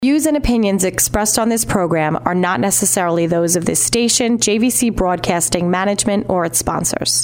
Views and opinions expressed on this program are not necessarily those of this station, JVC Broadcasting Management, or its sponsors.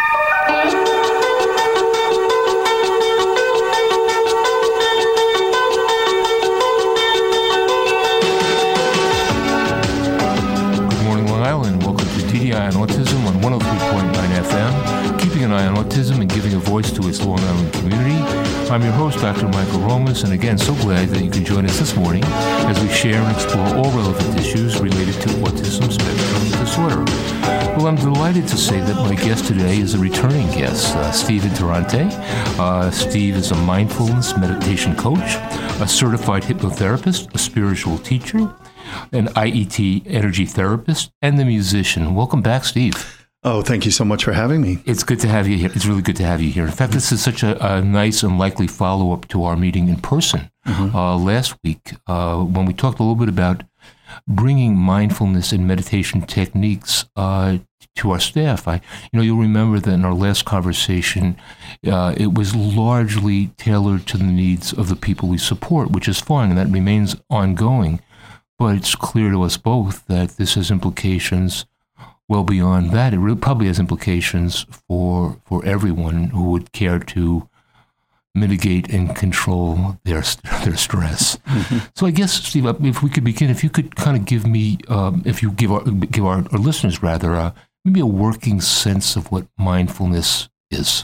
Good morning, Long Island. Welcome to TDI on Autism on 103.9 FM, keeping an eye on autism and giving a voice to its Long Island community. I'm your host, Dr. Michael Romas, and again, so glad that you can join us this morning as we share and explore all relevant issues related to autism spectrum disorder. Well, I'm delighted to say that my guest today is a returning guest, Steve Interante. Steve is a mindfulness meditation coach, a certified hypnotherapist, a spiritual teacher, an IET energy therapist, and a musician. Welcome back, Steve. Oh, thank you so much for having me. It's good to have you here. It's really good to have you here. In fact, this is such a nice and likely follow-up to our meeting in person last week when we talked a little bit about bringing mindfulness and meditation techniques to our staff. You'll remember that in our last conversation, it was largely tailored to the needs of the people we support, which is fine, and that remains ongoing. But it's clear to us both that this has implications well beyond that. It really probably has implications for everyone who would care to mitigate and control their stress. Mm-hmm. So I guess, Steve, if we could begin, if you could kind of give me, if you give our listeners rather, maybe a working sense of what mindfulness is.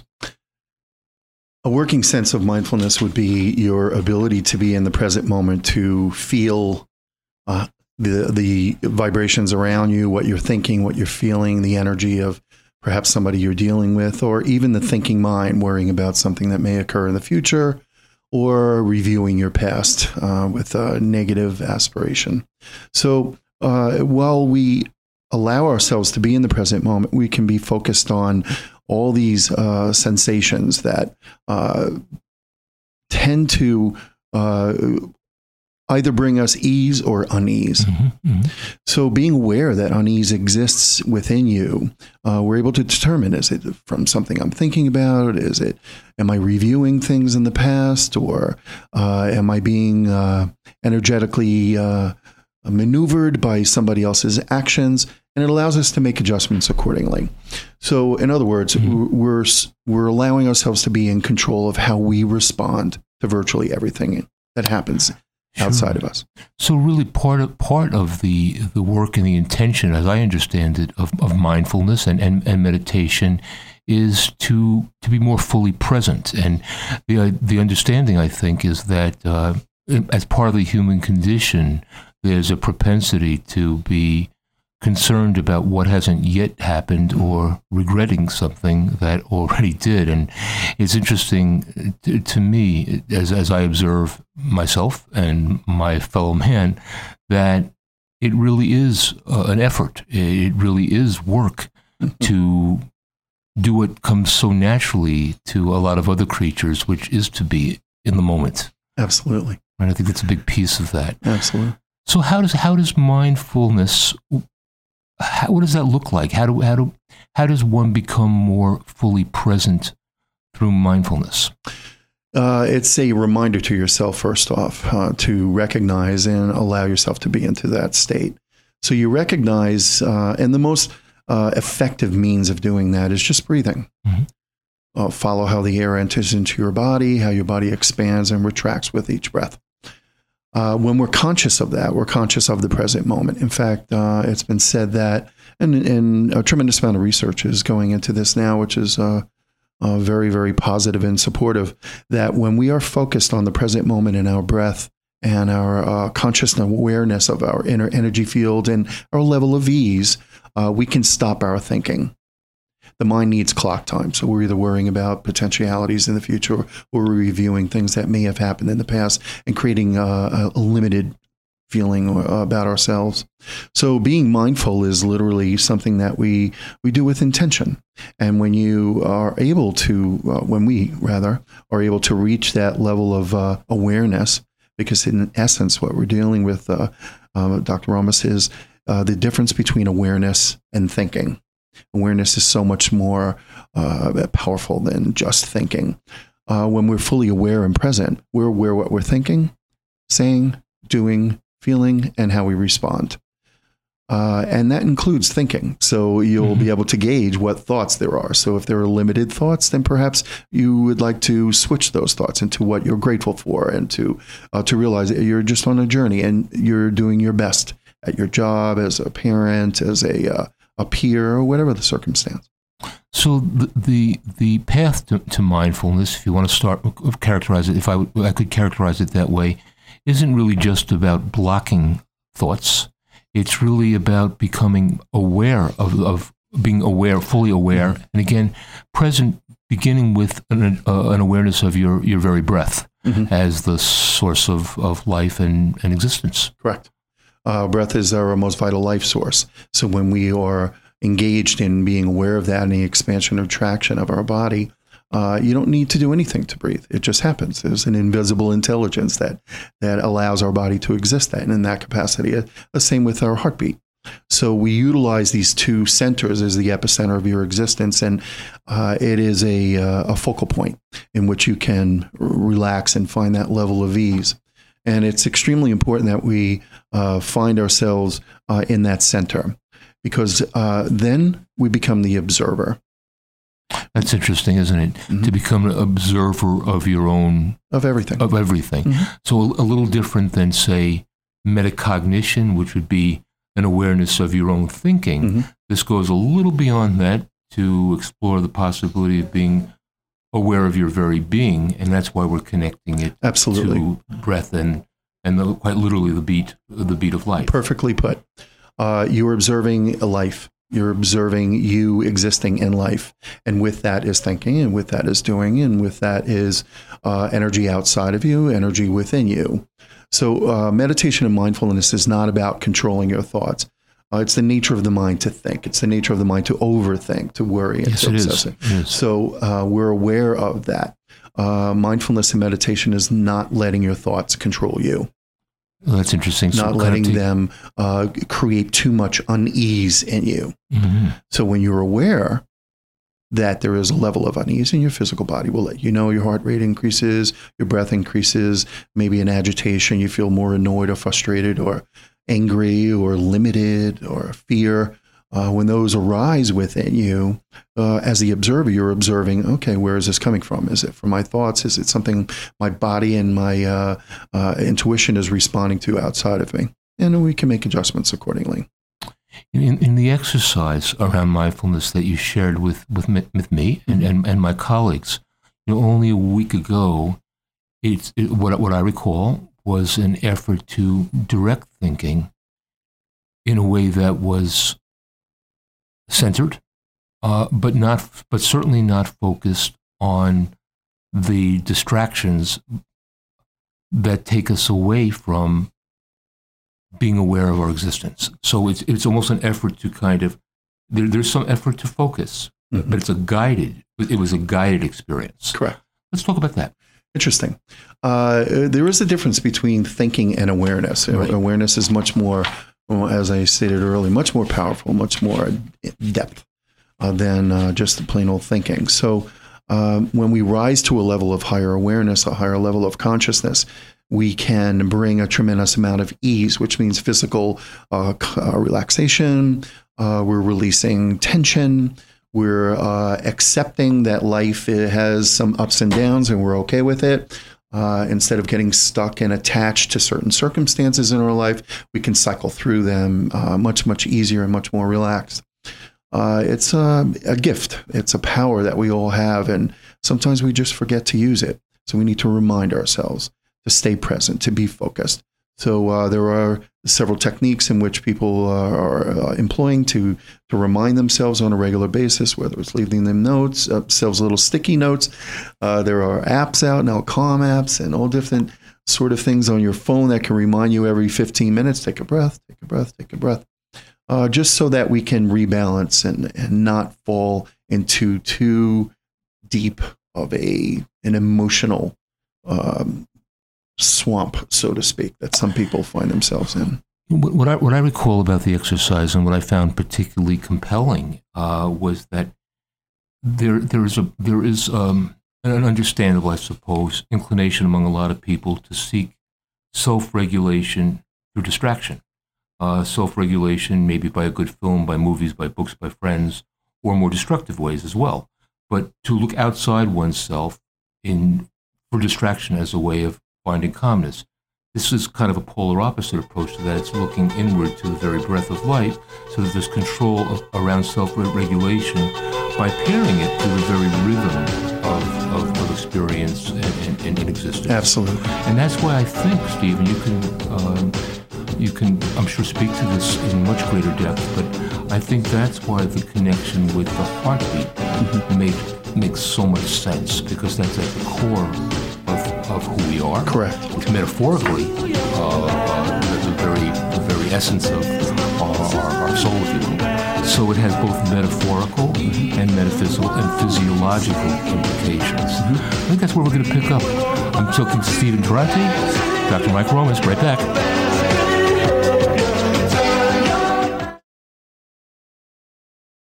A working sense of mindfulness would be your ability to be in the present moment, to feel the vibrations around you, what you're thinking, what you're feeling, the energy of perhaps somebody you're dealing with, or even the thinking mind, worrying about something that may occur in the future, or reviewing your past with a negative aspiration. So while we allow ourselves to be in the present moment, we can be focused on all these sensations that tend to either bring us ease or unease. Mm-hmm, mm-hmm. So being aware that unease exists within you, we're able to determine, is it from something I'm thinking about? Am I reviewing things in the past? Or am I being energetically maneuvered by somebody else's actions? And it allows us to make adjustments accordingly. So in other words, we're allowing ourselves to be in control of how we respond to virtually everything that happens outside of us. So really part of the work and the intention, as I understand it, of mindfulness and meditation is to be more fully present. And the understanding, I think, is that as part of the human condition, there's a propensity to be concerned about what hasn't yet happened or regretting something that already did. And it's interesting to me, as I observe myself and my fellow man, that it really is an effort. It really is work to do what comes so naturally to a lot of other creatures, which is to be in the moment. Absolutely. And I think that's a big piece of that. Absolutely. So how does mindfulness, what does that look like? How does one become more fully present through mindfulness? It's a reminder to yourself, first off, to recognize and allow yourself to be into that state. So you recognize, and the most effective means of doing that is just breathing. Mm-hmm. Follow how the air enters into your body, how your body expands and retracts with each breath. When we're conscious of that, we're conscious of the present moment. In fact, it's been said that, and a tremendous amount of research is going into this now, which is very, very positive and supportive, that when we are focused on the present moment and our breath and our conscious awareness of our inner energy field and our level of ease, we can stop our thinking. The mind needs clock time, so we're either worrying about potentialities in the future or we're reviewing things that may have happened in the past and creating a limited feeling about ourselves. So being mindful is literally something that we do with intention. And when you are able to, when we rather are able to reach that level of awareness, because in essence, what we're dealing with, Dr. Romas, is the difference between awareness and thinking. Awareness is so much more powerful than just thinking. When we're fully aware and present, we're aware what we're thinking, saying, doing, feeling, and how we respond. And that includes thinking. So you'll be able to gauge what thoughts there are. So if there are limited thoughts, then perhaps you would like to switch those thoughts into what you're grateful for, and to realize that you're just on a journey and you're doing your best at your job, as a parent, as a peer, or whatever the circumstance. So the path to mindfulness, if you want to characterize it, if I could characterize it that way, isn't really just about blocking thoughts. It's really about becoming aware of being aware, fully aware, and again, present, beginning with an awareness of your very breath as the source of life and existence. Correct. Breath is our most vital life source. So when we are engaged in being aware of that and the expansion or contraction of our body, you don't need to do anything to breathe. It just happens. There's an invisible intelligence that allows our body to exist in that capacity. The same with our heartbeat. So we utilize these two centers as the epicenter of your existence, and it is a focal point in which you can relax and find that level of ease. And it's extremely important that we find ourselves in that center, because then we become the observer. That's interesting, isn't it? To become an observer of your own... Of everything. So a little different than, say, metacognition, which would be an awareness of your own thinking. This goes a little beyond that to explore the possibility of being aware of your very being, and that's why we're connecting it to breath and quite literally the beat of life. Perfectly put. You're observing a life. You're observing you existing in life. And with that is thinking, and with that is doing, and with that is energy outside of you, energy within you. So meditation and mindfulness is not about controlling your thoughts. It's the nature of the mind to think. It's the nature of the mind to overthink, to worry, and to obsess. Yes. So we're aware of that. Mindfulness and meditation is not letting your thoughts control you. Well, that's interesting. Not letting them create too much unease in you. So when you're aware that there is a level of unease in your physical body, will let you know your heart rate increases, your breath increases, maybe an agitation, you feel more annoyed or frustrated or angry or limited or fear. When those arise within you, as the observer, you're observing, okay, where is this coming from? Is it from my thoughts? Is it something my body and my intuition is responding to outside of me? And we can make adjustments accordingly. In the exercise around mindfulness that you shared with me and my colleagues, only a week ago, what I recall was an effort to direct thinking in a way that was centered, but certainly not focused on the distractions that take us away from being aware of our existence. So it's almost an effort to kind of there's some effort to focus, but it was a guided experience. Correct. Let's talk about that. Interesting. There is a difference between thinking and awareness. Right. Awareness is much more, as I stated earlier, much more powerful, much more depth than just the plain old thinking. So when we rise to a level of higher awareness, a higher level of consciousness, we can bring a tremendous amount of ease, which means physical relaxation. We're releasing tension. We're accepting that life has some ups and downs, and we're okay with it. Instead of getting stuck and attached to certain circumstances in our life, we can cycle through them much, much easier and much more relaxed. It's a gift. It's a power that we all have, and sometimes we just forget to use it. So we need to remind ourselves to stay present, to be focused. So there are several techniques in which people are employing to remind themselves on a regular basis, whether it's leaving them notes, themselves little sticky notes. There are apps out now, Calm apps, and all different sort of things on your phone that can remind you every 15 minutes, take a breath, take a breath, take a breath. Just so that we can rebalance and not fall into too deep of an emotional swamp, so to speak, that some people find themselves in. What I recall about the exercise and what I found particularly compelling was that there is an understandable, I suppose, inclination among a lot of people to seek self-regulation through distraction. Self-regulation maybe by a good film, by movies, by books, by friends, or more destructive ways as well. But to look outside oneself for distraction as a way of finding calmness. This is kind of a polar opposite approach to that. It's looking inward to the very breath of life so that there's control around self-regulation by pairing it to the very rhythm of experience and existence. Absolutely. And that's why I think, Stephen, you can, I'm sure, speak to this in much greater depth, but I think that's why the connection with the heartbeat makes so much sense, because that's at the core of who we are. Correct. It's metaphorically the very essence of our soul, if you will. So it has both metaphorical and metaphysical and physiological implications. I think that's where we're going to pick up. I'm talking to Stephen Durante, Dr. Mike Romas, right back.